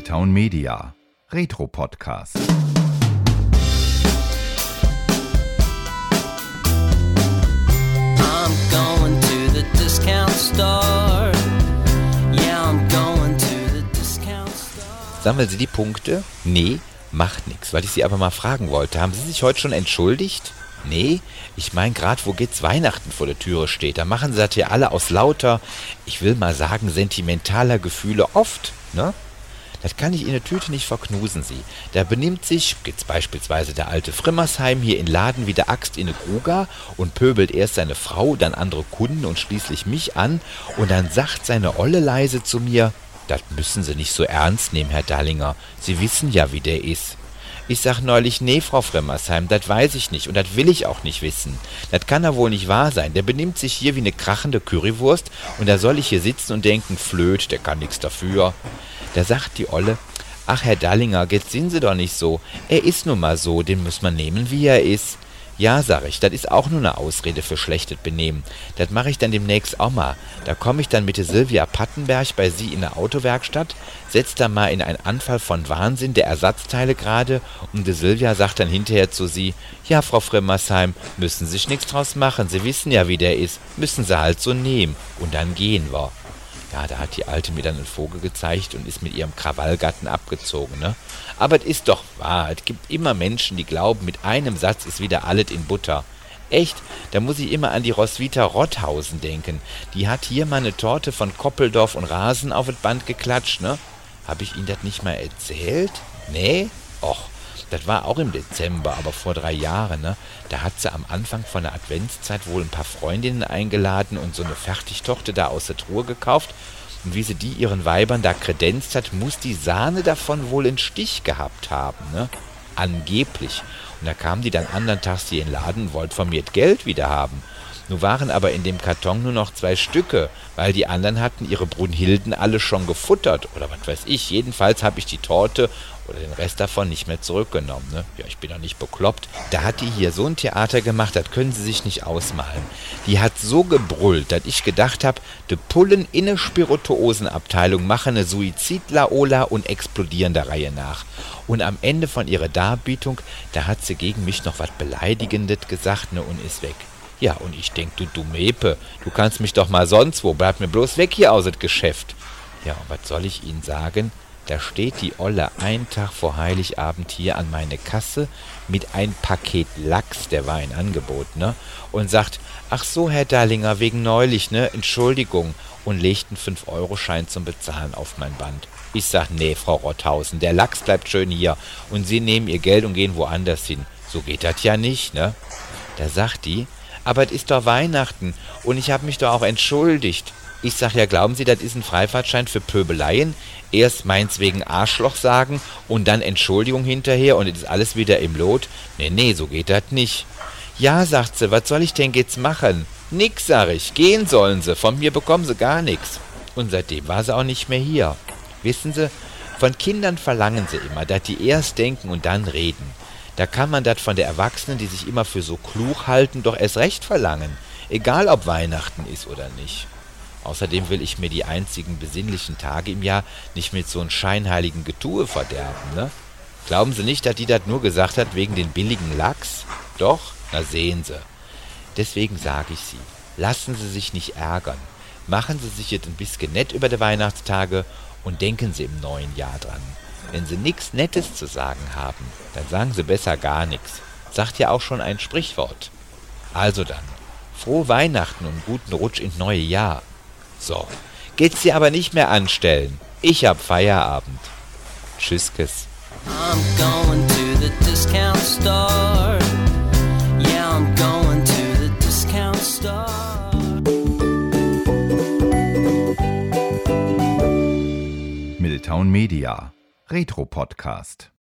Middletown Media, Retro-Podcast. I'm going to the discount store. Yeah, I'm going to the discount store. Sammeln Sie die Punkte? Nee, macht nix, weil ich Sie aber mal fragen wollte. Haben Sie sich heute schon entschuldigt? Nee, ich meine gerade, wo geht's Weihnachten vor der Türe steht. Da machen Sie das hier alle aus lauter, ich will mal sagen, sentimentaler Gefühle oft, ne? Das kann ich in der Tüte nicht verknusen, Sie. Da benimmt sich, jetzt beispielsweise der alte Frimmersheim hier in Laden wie der Axt in eine Gruga und pöbelt erst seine Frau, dann andere Kunden und schließlich mich an und dann sagt seine Olle leise zu mir, das müssen Sie nicht so ernst nehmen, Herr Dallinger, Sie wissen ja, wie der ist. Ich sag neulich, nee, Frau Frimmersheim, das weiß ich nicht und das will ich auch nicht wissen. Das kann doch wohl nicht wahr sein. Der benimmt sich hier wie eine krachende Currywurst und da soll ich hier sitzen und denken, Flöt, der kann nichts dafür. Da sagt die Olle, ach Herr Dallinger, jetzt sind Sie doch nicht so. Er ist nun mal so, den muss man nehmen, wie er ist. Ja, sag ich, das ist auch nur eine Ausrede für schlechtes Benehmen. Das mache ich dann demnächst auch mal. Da komme ich dann mit der Silvia Pattenberg bei Sie in der Autowerkstatt, setz da mal in einen Anfall von Wahnsinn der Ersatzteile gerade und die Silvia sagt dann hinterher zu Sie, ja, Frau Frimmersheim, müssen Sie sich nichts draus machen, Sie wissen ja, wie der ist, müssen Sie halt so nehmen und dann gehen wir. Ja, da hat die Alte mir dann einen Vogel gezeigt und ist mit ihrem Krawallgatten abgezogen, ne? Aber es ist doch wahr, es gibt immer Menschen, die glauben, mit einem Satz ist wieder alles in Butter. Echt, da muss ich immer an die Roswitha Rotthausen denken. Die hat hier mal eine Torte von Koppeldorf und Rasen auf das Band geklatscht, ne? Hab ich Ihnen das nicht mal erzählt? Nee? Och, das war auch im Dezember, aber vor 3 Jahren, ne? Da hat sie am Anfang von der Adventszeit wohl ein paar Freundinnen eingeladen und so eine Fertigtorte da aus der Truhe gekauft. Und wie sie die ihren Weibern da kredenzt hat, muss die Sahne davon wohl einen Stich gehabt haben, ne? Angeblich. Und da kamen die dann andern Tags hier in den Laden und wollten von mir das Geld wieder haben. Nun waren aber in dem Karton nur noch 2 Stücke, weil die anderen hatten ihre Brunhilden alle schon gefuttert oder was weiß ich. Jedenfalls habe ich die Torte oder den Rest davon nicht mehr zurückgenommen, ne? Ja, ich bin doch nicht bekloppt. Da hat die hier so ein Theater gemacht, das können Sie sich nicht ausmalen. Die hat so gebrüllt, dass ich gedacht habe, die Pullen in eine Spirituosenabteilung machen eine Suizidlaola und explodieren der Reihe nach. Und am Ende von ihrer Darbietung, da hat sie gegen mich noch was Beleidigendes gesagt, ne, und ist weg. Ja, und ich denk, du dumme Epe, du kannst mich doch mal sonst wo, bleib mir bloß weg hier aus dem Geschäft. Ja, und was soll ich Ihnen sagen? Da steht die Olle einen Tag vor Heiligabend hier an meine Kasse mit ein Paket Lachs, der war in Angebot, ne? Und sagt, ach so, Herr Dallinger, wegen neulich, ne? Entschuldigung. Und legt einen 5-Euro-Schein zum Bezahlen auf mein Band. Ich sag, nee, Frau Rotthausen, der Lachs bleibt schön hier. Und Sie nehmen Ihr Geld und gehen woanders hin. So geht das ja nicht, ne? Da sagt die, aber es ist doch Weihnachten und ich habe mich doch auch entschuldigt. Ich sag ja, glauben Sie, das ist ein Freifahrtschein für Pöbeleien? Erst meins wegen Arschloch sagen und dann Entschuldigung hinterher und es ist alles wieder im Lot? Nee, so geht das nicht. Ja, sagt sie, was soll ich denn jetzt machen? Nix, sag ich, gehen sollen sie, von mir bekommen sie gar nichts. Und seitdem war sie auch nicht mehr hier. Wissen Sie, von Kindern verlangen sie immer, dass die erst denken und dann reden. Da kann man das von der Erwachsenen, die sich immer für so klug halten, doch erst recht verlangen. Egal, ob Weihnachten ist oder nicht. Außerdem will ich mir die einzigen besinnlichen Tage im Jahr nicht mit so einem scheinheiligen Getue verderben, ne? Glauben Sie nicht, dass die das nur gesagt hat wegen den billigen Lachs? Doch? Na sehen Sie. Deswegen sage ich Sie, lassen Sie sich nicht ärgern. Machen Sie sich jetzt ein bisschen nett über die Weihnachtstage und denken Sie im neuen Jahr dran. Wenn Sie nichts Nettes zu sagen haben, dann sagen Sie besser gar nichts. Sagt ja auch schon ein Sprichwort. Also dann, frohe Weihnachten und guten Rutsch ins neue Jahr. So, geht's Sie aber nicht mehr anstellen. Ich hab Feierabend. Tschüsskes. I'm going to the discount store. Yeah, I'm going to the discount store. Middletown Media, Retro-Podcast.